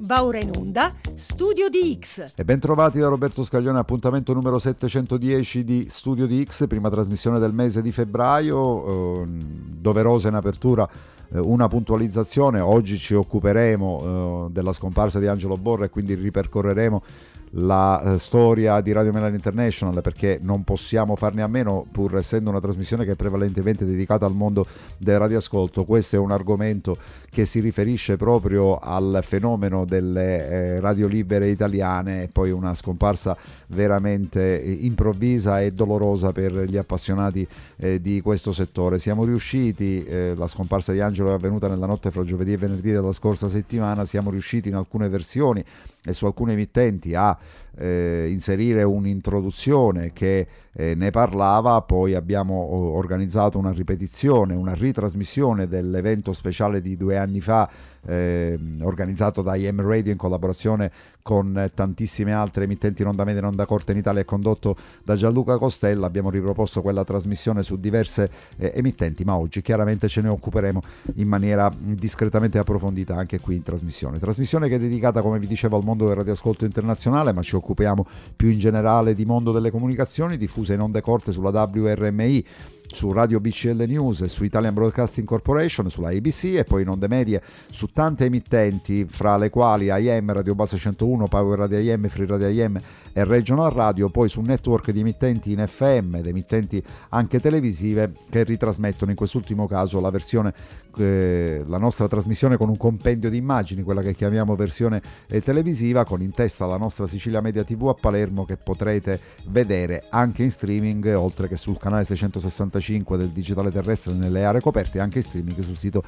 Va ora in onda Studio di X. E ben trovati da Roberto Scaglione, appuntamento numero 710 di Studio di X, prima trasmissione del mese di febbraio, doverosa in apertura. Una puntualizzazione: oggi ci occuperemo della scomparsa di Angelo Borra e quindi ripercorreremo la storia di Radio Milano International, perché non possiamo farne a meno, pur essendo una trasmissione che è prevalentemente dedicata al mondo del radioascolto. Questo è un argomento che si riferisce proprio al fenomeno delle radio libere italiane, e poi una scomparsa veramente improvvisa e dolorosa per gli appassionati di questo settore. Siamo riusciti, la scomparsa di Angelo è avvenuta nella notte fra giovedì e venerdì della scorsa settimana, siamo riusciti in alcune versioni e su alcune emittenti a inserire un'introduzione che ne parlava. Poi abbiamo organizzato una ripetizione, una ritrasmissione dell'evento speciale di 2 anni fa, organizzato da IM Radio in collaborazione con tantissime altre emittenti in onda media e in onda corta in Italia, condotto da Gianluca Costella. Abbiamo riproposto quella trasmissione su diverse emittenti, ma oggi chiaramente ce ne occuperemo in maniera discretamente approfondita anche qui in trasmissione che è dedicata, come vi dicevo, al mondo del radioascolto internazionale, ma ci occupiamo più in generale di mondo delle comunicazioni, diffuse in onde corte sulla WRMI, su Radio BCL News e su Italian Broadcasting Corporation, sulla ABC, e poi in onde medie su tante emittenti, fra le quali IM, Radio Base 101, Power Radio IM, Free Radio IM e Regional Radio, poi su un network di emittenti in FM ed emittenti anche televisive che ritrasmettono in quest'ultimo caso la versione, la nostra trasmissione con un compendio di immagini, quella che chiamiamo versione televisiva, con in testa la nostra Sicilia Media TV a Palermo, che potrete vedere anche in streaming, oltre che sul canale 665 del digitale terrestre nelle aree coperte, anche in streaming sul sito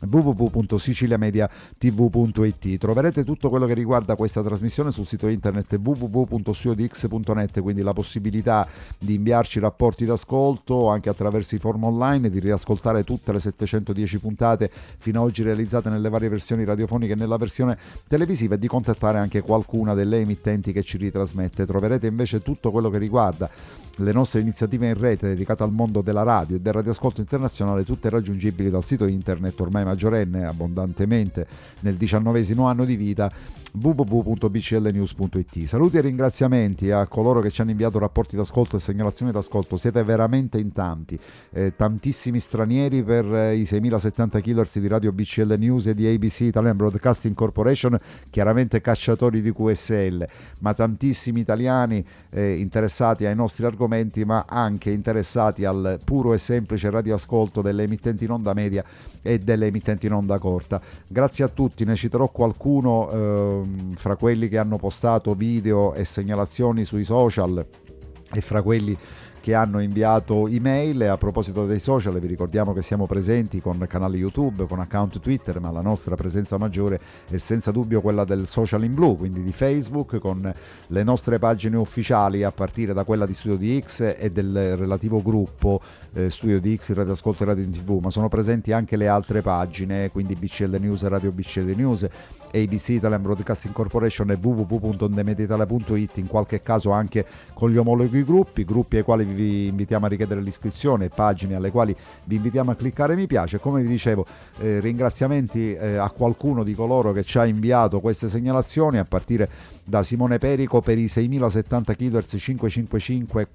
www.siciliamediatv.it. Troverete tutto quello che riguarda questa trasmissione sul sito internet www.studiodix.net, quindi la possibilità di inviarci rapporti d'ascolto anche attraverso i forum online, di riascoltare tutte le 710 puntate fino ad oggi realizzate nelle varie versioni radiofoniche e nella versione televisiva, e di contattare anche qualcuna delle emittenti che ci ritrasmette. Troverete invece tutto quello che riguarda le nostre iniziative in rete dedicate al mondo della radio e del radioascolto internazionale, tutte raggiungibili dal sito internet ormai maggiorenne, abbondantemente nel 19° anno di vita, www.bclnews.it. Saluti e ringraziamenti a coloro che ci hanno inviato rapporti d'ascolto e segnalazioni d'ascolto. Siete veramente in tanti, tantissimi stranieri per i 6070 kHz di Radio BCL News e di ABC, Italian Broadcasting Corporation, chiaramente cacciatori di QSL, ma tantissimi italiani interessati ai nostri argomenti, ma anche interessati al puro e semplice radioascolto delle emittenti in onda media e delle emittenti in onda corta. Grazie a tutti, ne citerò qualcuno fra quelli che hanno postato video e segnalazioni sui social e fra quelli che hanno inviato email. E a proposito dei social, vi ricordiamo che siamo presenti con canali YouTube, con account Twitter, ma la nostra presenza maggiore è senza dubbio quella del social in blu, quindi di Facebook, con le nostre pagine ufficiali, a partire da quella di Studio di X e del relativo gruppo Studio di X, Radio Ascolto e Radio in TV, ma sono presenti anche le altre pagine, quindi BCL News, Radio BCL News, ABC, Italian Broadcasting Corporation e www.ondemediaitalia.it, in qualche caso anche con gli omologhi gruppi ai quali vi invitiamo a richiedere l'iscrizione, pagine alle quali vi invitiamo a cliccare mi piace. Come vi dicevo, ringraziamenti a qualcuno di coloro che ci ha inviato queste segnalazioni, a partire da Simone Perico per i 6070 kHz 555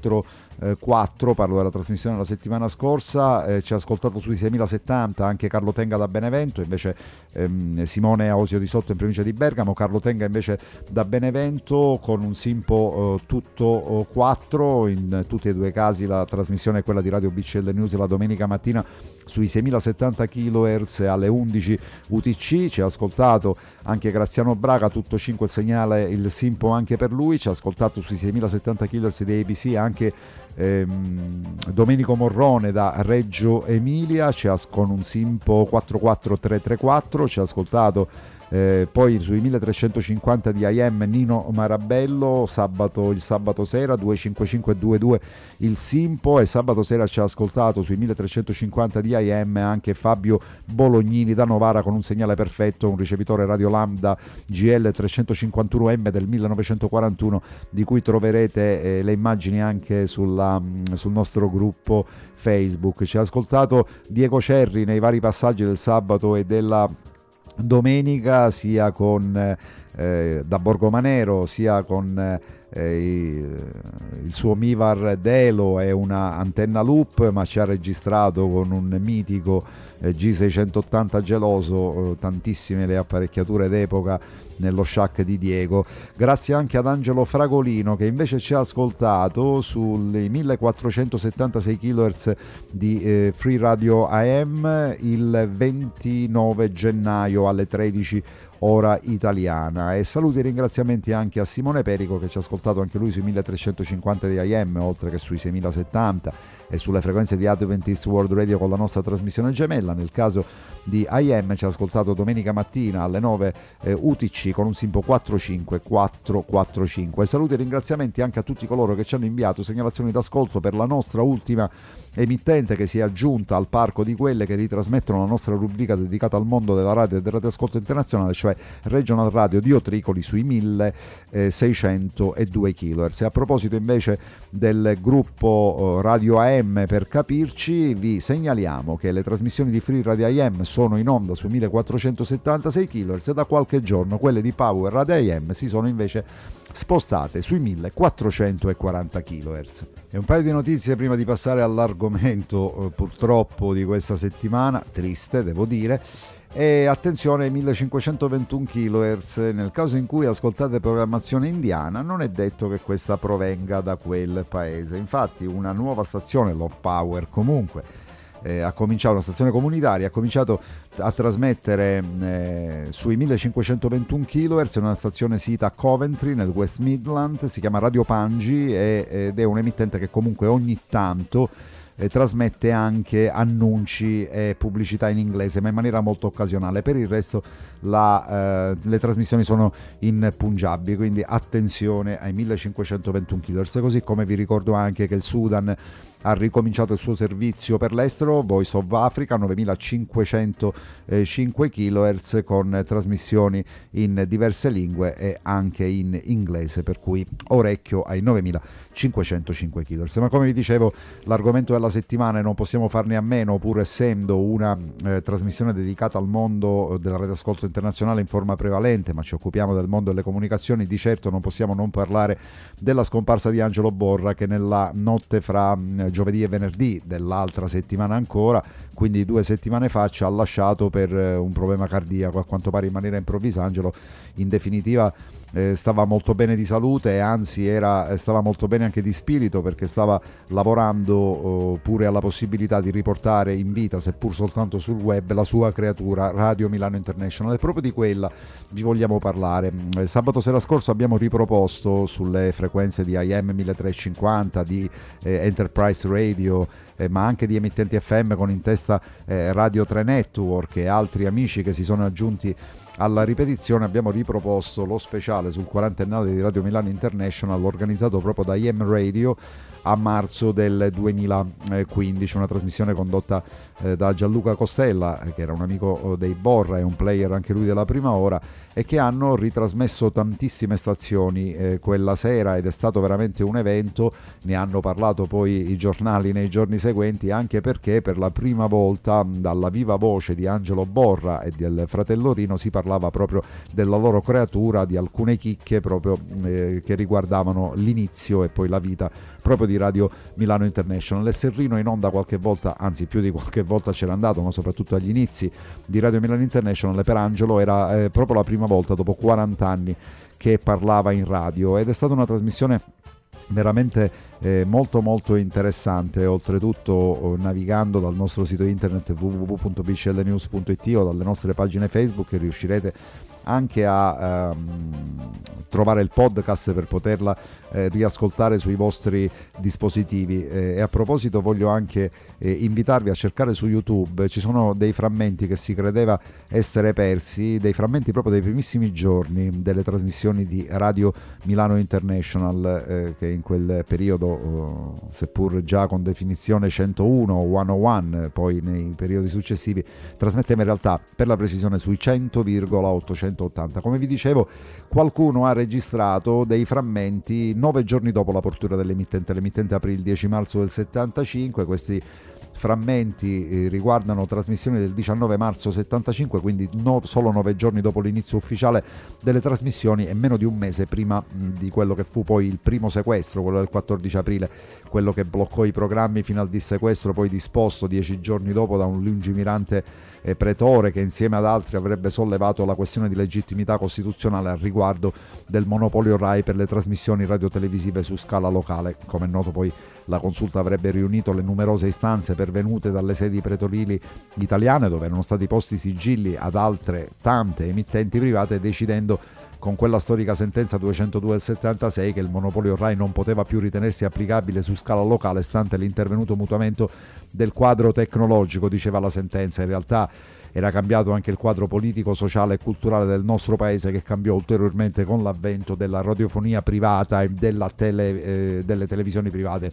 4, parlo della trasmissione della settimana scorsa, ci ha ascoltato sui 6070 anche Carlo Tenga da Benevento, invece Simone Osio di Sotto in provincia di Bergamo, Carlo Tenga invece da Benevento con un Simpo tutto 4, in tutti e due casi la trasmissione è quella di Radio BCL News la domenica mattina sui 6070 kHz alle 11 UTC. Ci ha ascoltato anche Graziano Braga, tutto 5 il segnale, il Simpo anche per lui. Ci ha ascoltato sui 6070 kHz di ABC anche Domenico Morrone da Reggio Emilia, con un Simpo 44334. Ci ha ascoltato poi sui 1350 di IM Nino Marabello il sabato sera 25522 il Simpo, e sabato sera ci ha ascoltato sui 1350 di IM anche Fabio Bolognini da Novara con un segnale perfetto, un ricevitore Radio Lambda GL 351M del 1941, di cui troverete le immagini anche sul nostro gruppo Facebook. Ci ha ascoltato Diego Cerri nei vari passaggi del sabato e della domenica, sia con da Borgomanero, sia con il suo Mivar Delo e una antenna loop, ma ci ha registrato con un mitico G680 geloso tantissime le apparecchiature d'epoca nello shack di Diego. Grazie anche ad Angelo Fragolino, che invece ci ha ascoltato sui 1476 kHz di Free Radio AM il 29 gennaio alle 13 ora italiana. E saluti e ringraziamenti anche a Simone Perico, che ci ha ascoltato anche lui sui 1350 di AM, oltre che sui 6070 e sulle frequenze di Adventist World Radio con la nostra trasmissione gemella. Nel caso di AM ci ha ascoltato domenica mattina alle 9 UTC con un Simpo 45445. Saluti e ringraziamenti anche a tutti coloro che ci hanno inviato segnalazioni d'ascolto per la nostra ultima emittente, che si è aggiunta al parco di quelle che ritrasmettono la nostra rubrica dedicata al mondo della radio e del radioascolto internazionale, cioè Regional Radio Dio Tricoli sui 1602 kHz. E a proposito invece del gruppo Radio AM, per capirci, vi segnaliamo che le trasmissioni di Free Radio AM sono in onda su 1476 kHz e da qualche giorno quelle di Power Radio AM si sono invece spostate sui 1440 kHz. E un paio di notizie prima di passare all'argomento purtroppo di questa settimana, triste devo dire. E attenzione, 1521 kHz, nel caso in cui ascoltate programmazione indiana non è detto che questa provenga da quel paese. Infatti una nuova stazione, Love Power comunque, ha cominciato, una stazione comunitaria, ha cominciato a trasmettere sui 1521 kHz, una stazione sita a Coventry nel West Midland, si chiama Radio Pangi ed è un emittente che comunque ogni tanto trasmette anche annunci e pubblicità in inglese, ma in maniera molto occasionale. Per il resto le trasmissioni sono in Punjabi, quindi attenzione ai 1521 kHz, così come vi ricordo anche che il Sudan ha ricominciato il suo servizio per l'estero, Voice of Africa 9505 kHz, con trasmissioni in diverse lingue e anche in inglese, per cui orecchio ai 9505 kHz. Ma come vi dicevo, l'argomento della settimana non possiamo farne a meno, pur essendo una trasmissione dedicata al mondo del radioascolto internazionale in forma prevalente, ma ci occupiamo del mondo delle comunicazioni. Di certo non possiamo non parlare della scomparsa di Angelo Borra, che nella notte fra giovedì e venerdì dell'altra settimana ancora, quindi 2 settimane fa, ci ha lasciato per un problema cardiaco, a quanto pare in maniera improvvisa. Angelo in definitiva stava molto bene di salute e anzi stava molto bene anche di spirito, perché stava lavorando pure alla possibilità di riportare in vita, seppur soltanto sul web, la sua creatura Radio Milano International, e proprio di quella vi vogliamo parlare. Sabato sera scorso abbiamo riproposto sulle frequenze di AM 1350, di Enterprise Radio, ma anche di emittenti FM con in testa Radio 3 Network e altri amici che si sono aggiunti alla ripetizione. Abbiamo riproposto lo speciale sul 40ennale di Radio Milano International, organizzato proprio da IM Radio a marzo del 2015, una trasmissione condotta da Gianluca Costella, che era un amico dei Borra e un player anche lui della prima ora, e che hanno ritrasmesso tantissime stazioni quella sera, ed è stato veramente un evento. Ne hanno parlato poi i giornali nei giorni seguenti, anche perché per la prima volta dalla viva voce di Angelo Borra e del fratello Rino si parlava proprio della loro creatura, di alcune chicche proprio che riguardavano l'inizio e poi la vita proprio di Radio Milano International. E Serrino in onda qualche volta, anzi più di qualche volta c'era andato, ma soprattutto agli inizi di Radio Milano International per Angelo era proprio la prima volta dopo 40 anni che parlava in radio, ed è stata una trasmissione veramente molto molto interessante. Oltretutto navigando dal nostro sito internet www.bclnews.it o dalle nostre pagine Facebook riuscirete anche a trovare il podcast per poterla riascoltare sui vostri dispositivi. E a proposito voglio anche invitarvi a cercare su YouTube, ci sono dei frammenti che si credeva essere persi, dei frammenti proprio dei primissimi giorni delle trasmissioni di Radio Milano International, che in quel periodo, seppur già con definizione 101 o 101, poi nei periodi successivi trasmetteva in realtà per la precisione sui 100,8 1980. Come vi dicevo, qualcuno ha registrato dei frammenti 9 giorni dopo l'apertura dell'emittente. L'emittente aprì il 10 marzo del 75, questi frammenti riguardano trasmissioni del 19 marzo 75, quindi solo 9 giorni dopo l'inizio ufficiale delle trasmissioni e meno di un mese prima di quello che fu poi il primo sequestro, quello del 14 aprile, quello che bloccò i programmi fino al dissequestro poi disposto 10 giorni dopo da un lungimirante pretore che insieme ad altri avrebbe sollevato la questione di legittimità costituzionale al riguardo del monopolio RAI per le trasmissioni radiotelevisive su scala locale. Come è noto, poi la consulta avrebbe riunito le numerose istanze pervenute dalle sedi pretorili italiane, dove erano stati posti sigilli ad altre tante emittenti private, decidendo con quella storica sentenza 202 del 76 che il monopolio RAI non poteva più ritenersi applicabile su scala locale stante l'intervenuto mutamento del quadro tecnologico, diceva la sentenza. In realtà era cambiato anche il quadro politico, sociale e culturale del nostro paese, che cambiò ulteriormente con l'avvento della radiofonia privata e delle televisioni private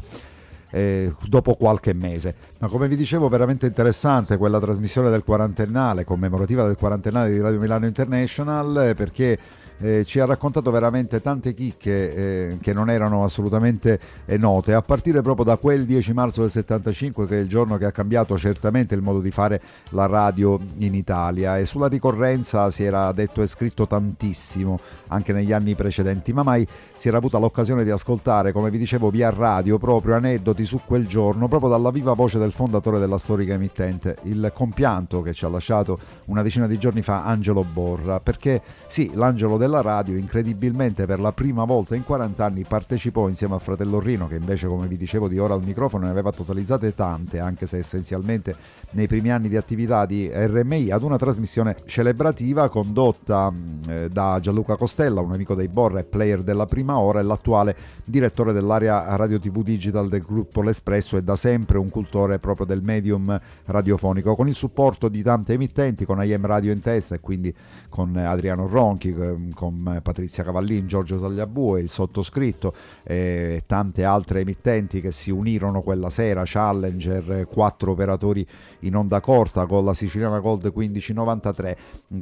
dopo qualche mese. Ma come vi dicevo, veramente interessante quella trasmissione del quarantennale, commemorativa del quarantennale di Radio Milano International, perché ci ha raccontato veramente tante chicche che non erano assolutamente note, a partire proprio da quel 10 marzo del 75, che è il giorno che ha cambiato certamente il modo di fare la radio in Italia, e sulla ricorrenza si era detto e scritto tantissimo anche negli anni precedenti, ma mai si era avuta l'occasione di ascoltare, come vi dicevo, via radio proprio aneddoti su quel giorno, proprio dalla viva voce del fondatore della storica emittente, il compianto che ci ha lasciato una decina di giorni fa, Angelo Borra, perché sì, l'angelo della radio incredibilmente per la prima volta in 40 anni partecipò insieme al fratello Rino, che invece, come vi dicevo, di ore al microfono ne aveva totalizzate tante, anche se essenzialmente nei primi anni di attività di RMI, ad una trasmissione celebrativa condotta da Gianluca Costella, un amico dei Borra e player della prima ora e l'attuale direttore dell'area radio TV digital del gruppo L'Espresso, e da sempre un cultore proprio del medium radiofonico, con il supporto di tante emittenti, con AM Radio in testa, e quindi con Adriano Ronchi, con Patrizia Cavallin, Giorgio Tagliabue, il sottoscritto e tante altre emittenti che si unirono quella sera, Challenger, 4 operatori in onda corta con la Siciliana Gold 1593,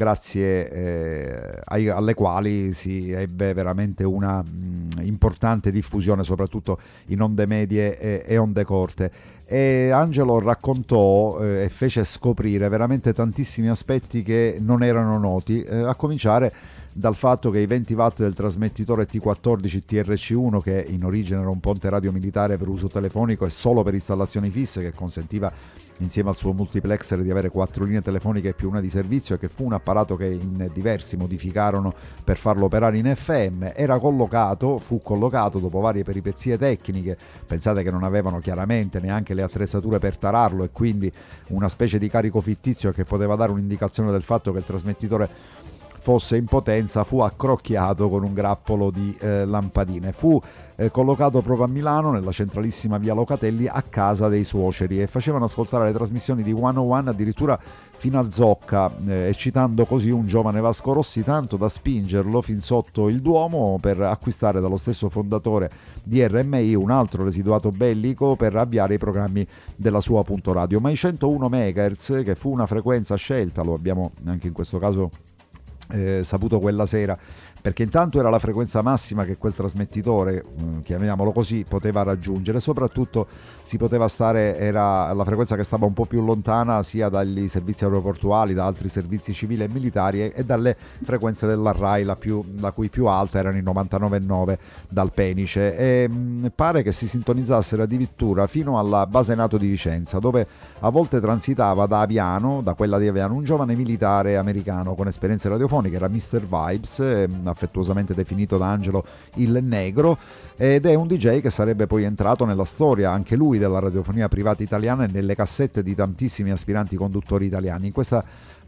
grazie alle quali si ebbe veramente una importante diffusione soprattutto in onde medie e onde corte. E Angelo raccontò e fece scoprire veramente tantissimi aspetti che non erano noti, a cominciare dal fatto che i 20 watt del trasmettitore T14 TRC1, che in origine era un ponte radio militare per uso telefonico e solo per installazioni fisse, che consentiva insieme al suo multiplexer di avere 4 linee telefoniche più una di servizio, e che fu un apparato che in diversi modificarono per farlo operare in FM, fu collocato dopo varie peripezie tecniche. Pensate che non avevano chiaramente neanche le attrezzature per tararlo, e quindi una specie di carico fittizio che poteva dare un'indicazione del fatto che il trasmettitore fosse in potenza, fu accrocchiato con un grappolo di lampadine. Fu collocato proprio a Milano, nella centralissima via Locatelli, a casa dei suoceri, e facevano ascoltare le trasmissioni di 101 addirittura fino a Zocca, eccitando così un giovane Vasco Rossi tanto da spingerlo fin sotto il Duomo per acquistare dallo stesso fondatore di RMI un altro residuato bellico per avviare i programmi della sua appunto radio. Ma i 101 MHz, che fu una frequenza scelta, lo abbiamo anche in questo caso saputo quella sera, perché intanto era la frequenza massima che quel trasmettitore, chiamiamolo così, poteva raggiungere. Soprattutto si poteva stare, era la frequenza che stava un po' più lontana sia dagli servizi aeroportuali, da altri servizi civili e militari, e dalle frequenze della RAI, la cui più alta erano i 99,9 dal Penice, e pare che si sintonizzassero addirittura fino alla base NATO di Vicenza, dove a volte transitava da quella di Aviano, un giovane militare americano con esperienze radiofoniche, era Mr. Vibes, affettuosamente definito da Angelo il Negro, ed è un DJ che sarebbe poi entrato nella storia anche lui della radiofonia privata italiana e nelle cassette di tantissimi aspiranti conduttori italiani. In questa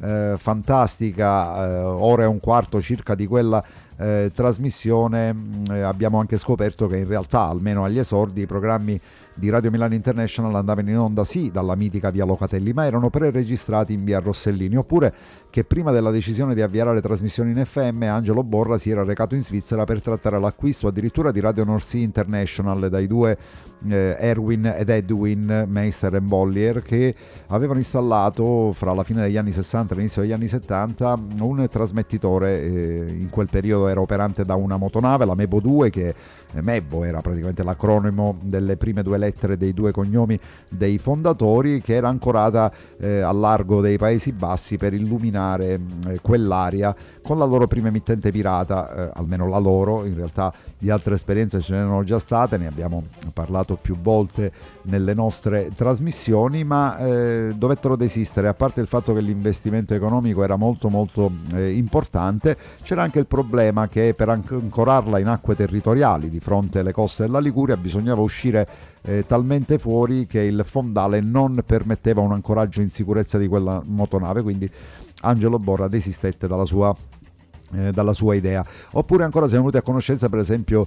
fantastica ora e un quarto circa di quella trasmissione abbiamo anche scoperto che in realtà, almeno agli esordi, i programmi di Radio Milano International andavano in onda sì dalla mitica via Locatelli, ma erano pre-registrati in via Rossellini, oppure che prima della decisione di avviare le trasmissioni in FM Angelo Borra si era recato in Svizzera per trattare l'acquisto addirittura di Radio North Sea International dai due Erwin ed Edwin Meister Bollier, che avevano installato fra la fine degli anni 60 e l'inizio degli anni 70 un trasmettitore, in quel periodo era operante da una motonave, la Mebo 2, che Mebo era praticamente l'acronimo delle prime due lettere dei due cognomi dei fondatori, che era ancorata al largo dei Paesi Bassi per illuminare quell'area con la loro prima emittente pirata, almeno la loro. In realtà di altre esperienze ce n'erano già state, ne abbiamo parlato più volte nelle nostre trasmissioni, ma dovettero desistere. A parte il fatto che l'investimento economico era molto importante, c'era anche il problema che per ancorarla in acque territoriali di fronte alle coste della Liguria bisognava uscire talmente fuori che il fondale non permetteva un ancoraggio in sicurezza di quella motonave, quindi Angelo Borra desistette dalla sua idea. Oppure ancora siamo venuti a conoscenza per esempio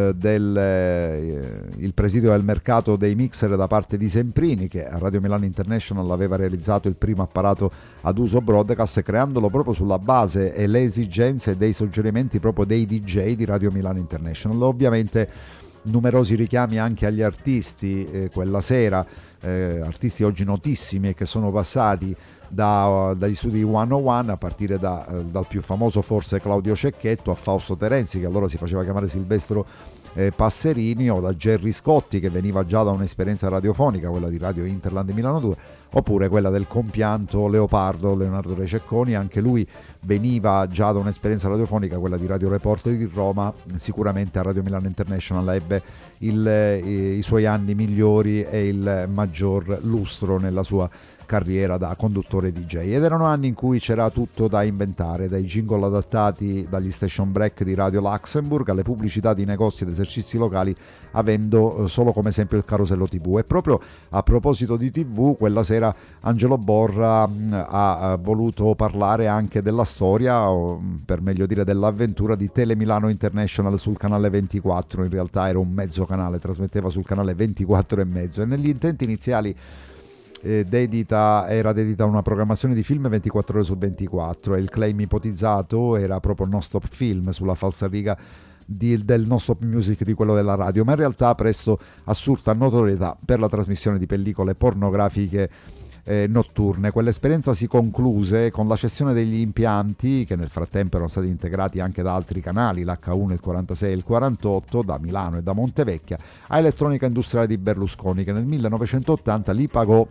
del presidio del mercato dei mixer da parte di Semprini, che a Radio Milano International aveva realizzato il primo apparato ad uso broadcast, creandolo proprio sulla base e le esigenze dei suggerimenti proprio dei DJ di Radio Milano International. Ovviamente numerosi richiami anche agli artisti quella sera, artisti oggi notissimi e che sono passati dagli studi 101, a partire dal più famoso forse Claudio Cecchetto, a Fausto Terenzi, che allora si faceva chiamare Silvestro Passerini, o da Gerry Scotti, che veniva già da un'esperienza radiofonica, quella di Radio Interland Milano 2, oppure quella del compianto Leopardo, Leonardo Rececconi, anche lui veniva già da un'esperienza radiofonica, quella di Radio Reporter di Roma. Sicuramente a Radio Milano International ebbe i suoi anni migliori e il maggior lustro nella sua carriera da conduttore DJ, ed erano anni in cui c'era tutto da inventare, dai jingle adattati dagli station break di Radio Luxembourg alle pubblicità di negozi ed esercizi locali, avendo solo come esempio il carosello TV. E proprio a proposito di TV, quella sera Angelo Borra ha voluto parlare anche della storia, o per meglio dire dell'avventura di Tele Milano International sul canale 24. In realtà era un mezzo canale, trasmetteva sul canale 24 e mezzo, e negli intenti iniziali era dedita a una programmazione di film 24 ore su 24, e il claim ipotizzato era proprio non stop film, sulla falsariga del non stop music di quello della radio, ma in realtà presto assurta notorietà per la trasmissione di pellicole pornografiche notturne. Quell'esperienza si concluse con la cessione degli impianti, che nel frattempo erano stati integrati anche da altri canali, l'H1, il 46 e il 48, da Milano e da Montevecchia, a Elettronica Industriale di Berlusconi, che nel 1980 li pagò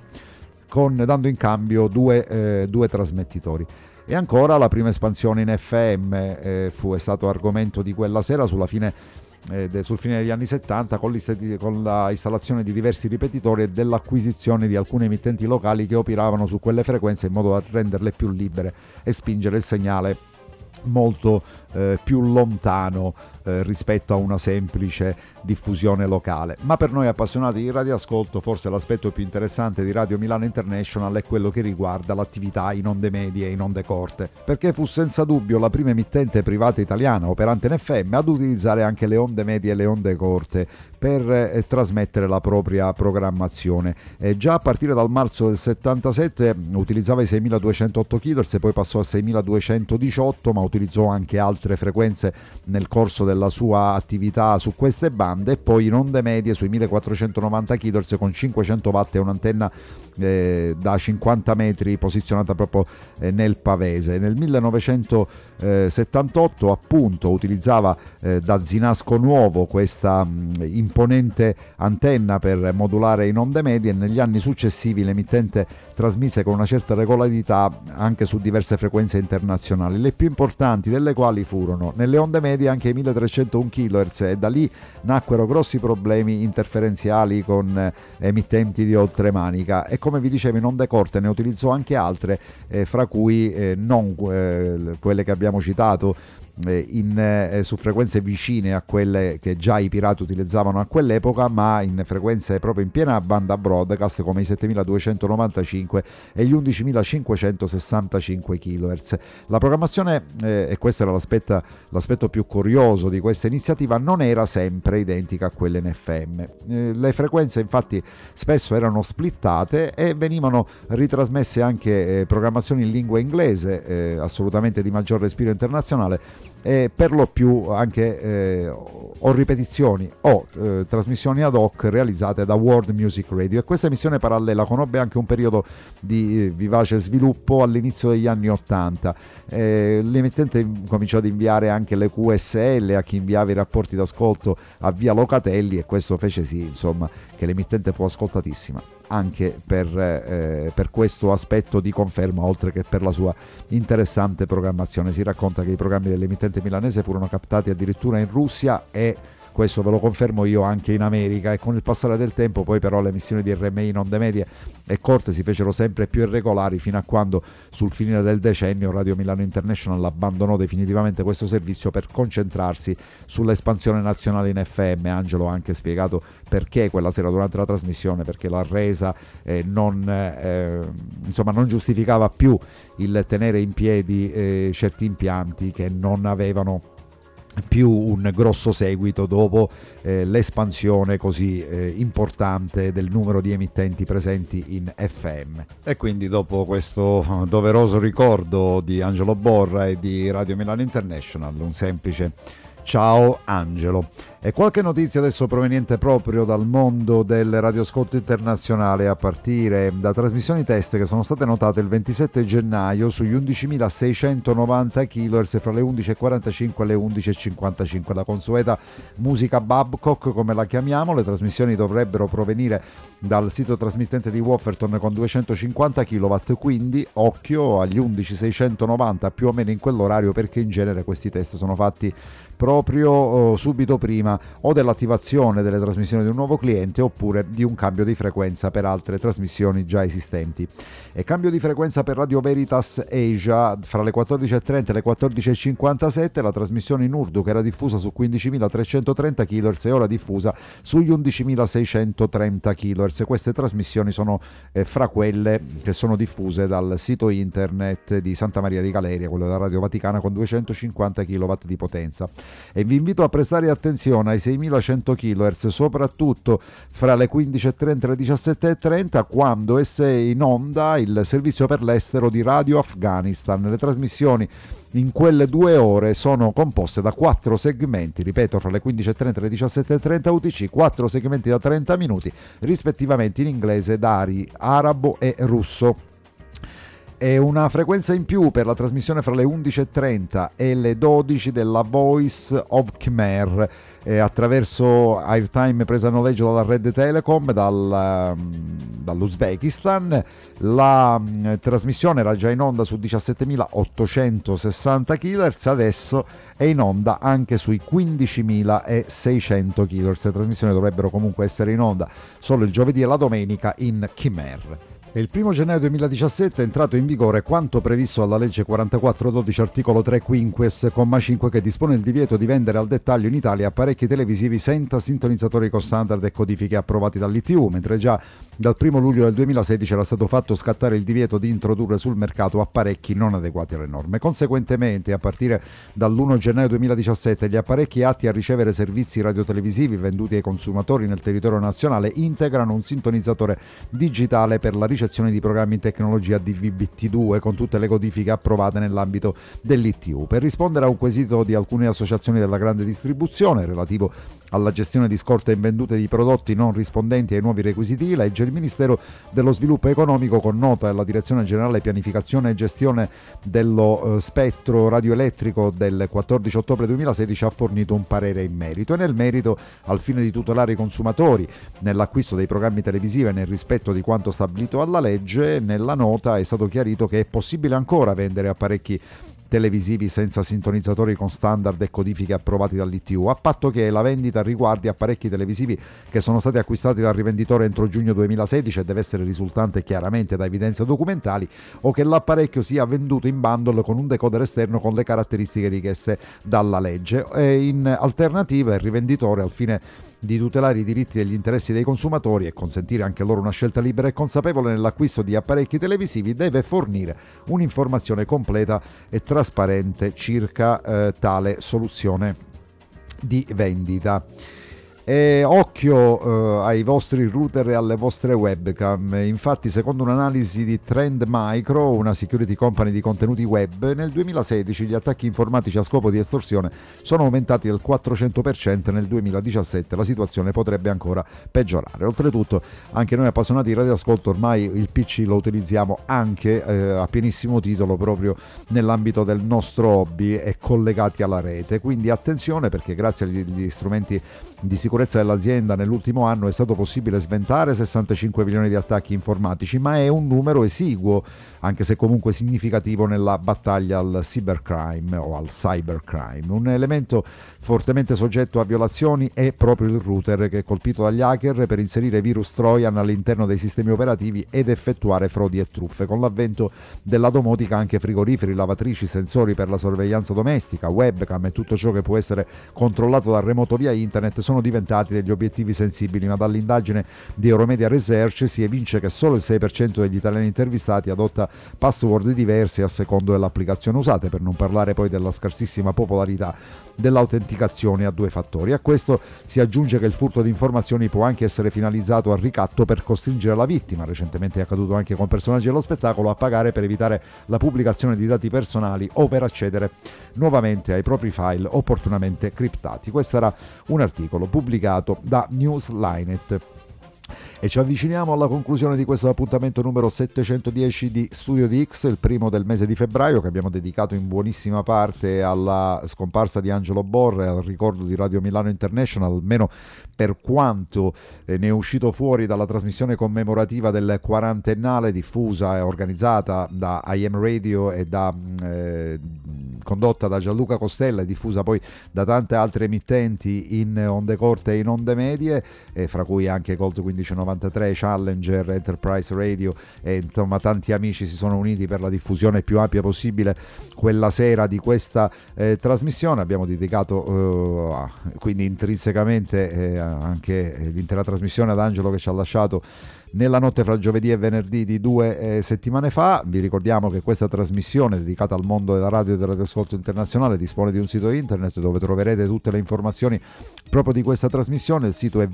dando in cambio due trasmettitori. E ancora la prima espansione in FM è stato argomento di quella sera sul fine degli anni 70, con la installazione di diversi ripetitori e dell'acquisizione di alcune emittenti locali che operavano su quelle frequenze in modo da renderle più libere e spingere il segnale molto più lontano rispetto a una semplice diffusione locale. Ma per noi appassionati di radioascolto forse l'aspetto più interessante di Radio Milano International è quello che riguarda l'attività in onde medie e in onde corte, perché fu senza dubbio la prima emittente privata italiana operante in FM ad utilizzare anche le onde medie e le onde corte per trasmettere la propria programmazione. Già a partire dal marzo del 77 utilizzava i 6208 kHz e poi passò a 6218, ma utilizzò anche altre frequenze nel corso della sua attività su queste bande, e poi in onde medie sui 1490 kHz con 500 watt e un'antenna da 50 metri posizionata proprio nel Pavese. Nel 1978 appunto utilizzava da Zinasco Nuovo questa imponente antenna per modulare in onde medie, e negli anni successivi l'emittente trasmise con una certa regolarità anche su diverse frequenze internazionali, le più importanti delle quali furono nelle onde medie anche i 1301 kHz, e da lì nacquero grossi problemi interferenziali con emittenti di oltremanica. E come vi dicevo, in onde corte ne utilizzò anche altre, fra cui non quelle che abbiamo citato su frequenze vicine a quelle che già i pirati utilizzavano a quell'epoca, ma in frequenze proprio in piena banda broadcast come i 7295 e gli 11565 kHz. La programmazione, e questo era l'aspetto più curioso di questa iniziativa, non era sempre identica a quelle in FM. Le frequenze infatti spesso erano splittate e venivano ritrasmesse anche programmazioni in lingua inglese, assolutamente di maggior respiro internazionale, per lo più anche o ripetizioni o trasmissioni ad hoc realizzate da World Music Radio, e questa emissione parallela conobbe anche un periodo di vivace sviluppo all'inizio degli anni 80. L'emittente cominciò ad inviare anche le QSL a chi inviava i rapporti d'ascolto a via Locatelli, e questo fece sì, insomma, che l'emittente fu ascoltatissima anche per questo aspetto di conferma, oltre che per la sua interessante programmazione. Si racconta che i programmi dell'emittente milanese furono captati addirittura in Russia, e questo ve lo confermo io, anche in America, e con il passare del tempo poi però le emissioni di RMI in onde medie e corte si fecero sempre più irregolari, fino a quando sul finire del decennio Radio Milano International abbandonò definitivamente questo servizio per concentrarsi sull'espansione nazionale in FM. Angelo ha anche spiegato perché quella sera durante la trasmissione, perché la resa non giustificava più il tenere in piedi certi impianti che non avevano più un grosso seguito dopo l'espansione così importante del numero di emittenti presenti in FM. E quindi, dopo questo doveroso ricordo di Angelo Borra e di Radio Milano International, un semplice ciao Angelo. E qualche notizia adesso proveniente proprio dal mondo del radioascolto internazionale, a partire da trasmissioni test che sono state notate il 27 gennaio sugli 11.690 kHz fra le 11.45 e le 11.55. La consueta musica Babcock, come la chiamiamo. Le trasmissioni dovrebbero provenire dal sito trasmittente di Wofferton con 250 kW, quindi occhio agli 11.690 più o meno in quell'orario, perché in genere questi test sono fatti proprio subito prima o dell'attivazione delle trasmissioni di un nuovo cliente, oppure di un cambio di frequenza per altre trasmissioni già esistenti. E cambio di frequenza per Radio Veritas Asia fra le 14.30 e le 14.57. La trasmissione in urdu, che era diffusa su 15.330 kHz, è ora diffusa sugli 11.630 kHz. Queste trasmissioni sono fra quelle che sono diffuse dal sito internet di Santa Maria di Galeria, quello della Radio Vaticana, con 250 kW di potenza. E vi invito a prestare attenzione ai 6.100 kHz, soprattutto fra le 15.30 e le 17.30, quando è in onda il servizio per l'estero di Radio Afghanistan. Le trasmissioni in quelle 2 ore sono composte da 4 segmenti, ripeto, fra le 15.30 e le 17.30 UTC, 4 segmenti da 30 minuti, rispettivamente in inglese, dari, arabo e russo. E una frequenza in più per la trasmissione fra le 11.30 e le 12 della Voice of Khmer, attraverso airtime presa a noleggio dalla Red Telecom dall'Uzbekistan. La trasmissione era già in onda su 17.860 kHz, adesso è in onda anche sui 15.600 kHz. Le trasmissioni dovrebbero comunque essere in onda solo il giovedì e la domenica in Khmer. Il 1 gennaio 2017 è entrato in vigore quanto previsto dalla legge 4412 articolo 3 quinquies, comma 5, che dispone il divieto di vendere al dettaglio in Italia apparecchi televisivi senza sintonizzatori con standard e codifiche approvati dall'ITU, mentre già dal 1 luglio del 2016 era stato fatto scattare il divieto di introdurre sul mercato apparecchi non adeguati alle norme. Conseguentemente, a partire dall'1 gennaio 2017, gli apparecchi atti a ricevere servizi radiotelevisivi venduti ai consumatori nel territorio nazionale integrano un sintonizzatore digitale per la ricezione di programmi in tecnologia DVB-T2 con tutte le codifiche approvate nell'ambito dell'ITU. Per rispondere a un quesito di alcune associazioni della grande distribuzione relativo alla gestione di scorte invendute di prodotti non rispondenti ai nuovi requisiti di legge, il Ministero dello Sviluppo Economico, con nota della Direzione Generale Pianificazione e Gestione dello Spettro Radioelettrico del 14 ottobre 2016, ha fornito un parere in merito. E nel merito, al fine di tutelare i consumatori nell'acquisto dei programmi televisivi e nel rispetto di quanto stabilito alla legge, nella nota è stato chiarito che è possibile ancora vendere apparecchi televisivi senza sintonizzatori con standard e codifiche approvati dall'ITU, a patto che la vendita riguardi apparecchi televisivi che sono stati acquistati dal rivenditore entro giugno 2016 e deve essere risultante chiaramente da evidenze documentali, o che l'apparecchio sia venduto in bundle con un decoder esterno con le caratteristiche richieste dalla legge. E in alternativa, il rivenditore, al fine di tutelare i diritti e gli interessi dei consumatori e consentire anche loro una scelta libera e consapevole nell'acquisto di apparecchi televisivi, deve fornire un'informazione completa e trasparente circa tale soluzione di vendita. E occhio ai vostri router e alle vostre webcam. Infatti, secondo un'analisi di Trend Micro, una security company di contenuti web, nel 2016 gli attacchi informatici a scopo di estorsione sono aumentati del 400%, nel 2017 la situazione potrebbe ancora peggiorare. Oltretutto, anche noi appassionati di radioascolto ormai il PC lo utilizziamo anche a pienissimo titolo proprio nell'ambito del nostro hobby e collegati alla rete, quindi attenzione, perché grazie agli strumenti di sicurezza dell'azienda nell'ultimo anno è stato possibile sventare 65 milioni di attacchi informatici, ma è un numero esiguo, anche se comunque significativo nella battaglia al cybercrime o al cybercrime. Un elemento fortemente soggetto a violazioni è proprio il router, che è colpito dagli hacker per inserire virus Trojan all'interno dei sistemi operativi ed effettuare frodi e truffe. Con l'avvento della domotica anche frigoriferi, lavatrici, sensori per la sorveglianza domestica, webcam e tutto ciò che può essere controllato da remoto via internet sono diventati degli obiettivi sensibili, ma dall'indagine di Euromedia Research si evince che solo il 6% degli italiani intervistati adotta password diverse a secondo dell'applicazione usate, per non parlare poi della scarsissima popolarità dell'autenticazione a 2 fattori. A questo si aggiunge che il furto di informazioni può anche essere finalizzato al ricatto per costringere la vittima, recentemente è accaduto anche con personaggi dello spettacolo, a pagare per evitare la pubblicazione di dati personali o per accedere nuovamente ai propri file opportunamente criptati. Questo era un articolo pubblicato da Newslinet. E ci avviciniamo alla conclusione di questo appuntamento numero 710 di Studio di X, il primo del mese di febbraio, che abbiamo dedicato in buonissima parte alla scomparsa di Angelo Borre, al ricordo di Radio Milano International, almeno per quanto ne è uscito fuori dalla trasmissione commemorativa del quarantennale diffusa e organizzata da IM Radio e condotta da Gianluca Costella e diffusa poi da tante altre emittenti in onde corte e in onde medie, fra cui anche Colt 1593, Challenger, Enterprise Radio, e insomma tanti amici si sono uniti per la diffusione più ampia possibile quella sera di questa trasmissione. Abbiamo dedicato quindi intrinsecamente anche l'intera trasmissione ad Angelo, che ci ha lasciato nella notte fra giovedì e venerdì di 2 settimane fa. Vi ricordiamo che questa trasmissione dedicata al mondo della radio e del radioascolto internazionale dispone di un sito internet dove troverete tutte le informazioni proprio di questa trasmissione. Il sito è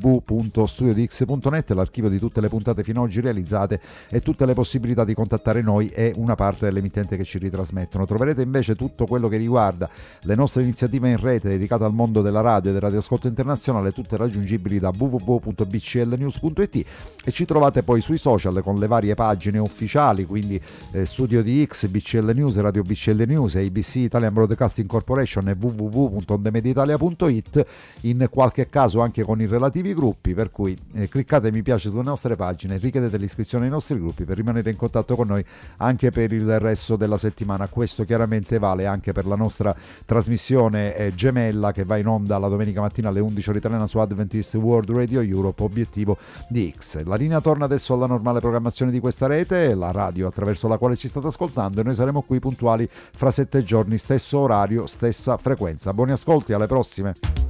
www.studiodix.net, l'archivio di tutte le puntate fino ad oggi realizzate e tutte le possibilità di contattare noi e una parte dell'emittente che ci ritrasmettono. Troverete invece tutto quello che riguarda le nostre iniziative in rete dedicate al mondo della radio e del radioascolto internazionale, tutte raggiungibili da www.bclnews.it, e ci trovate poi sui social con le varie pagine ufficiali, quindi Studio di X, BCL News, Radio BCL News, ABC Italian Broadcasting Corporation e www.ondemediaitalia.it, in qualche caso anche con i relativi gruppi, per cui cliccate mi piace sulle nostre pagine, richiedete l'iscrizione ai nostri gruppi per rimanere in contatto con noi anche per il resto della settimana. Questo chiaramente vale anche per la nostra trasmissione gemella che va in onda la domenica mattina alle 11 ore italiana su Adventist World Radio Europe, obiettivo di X. La linea torna adesso alla normale programmazione di questa rete, la radio attraverso la quale ci state ascoltando, e noi saremo qui puntuali fra 7 giorni, stesso orario, stessa frequenza. Buoni ascolti, alle prossime.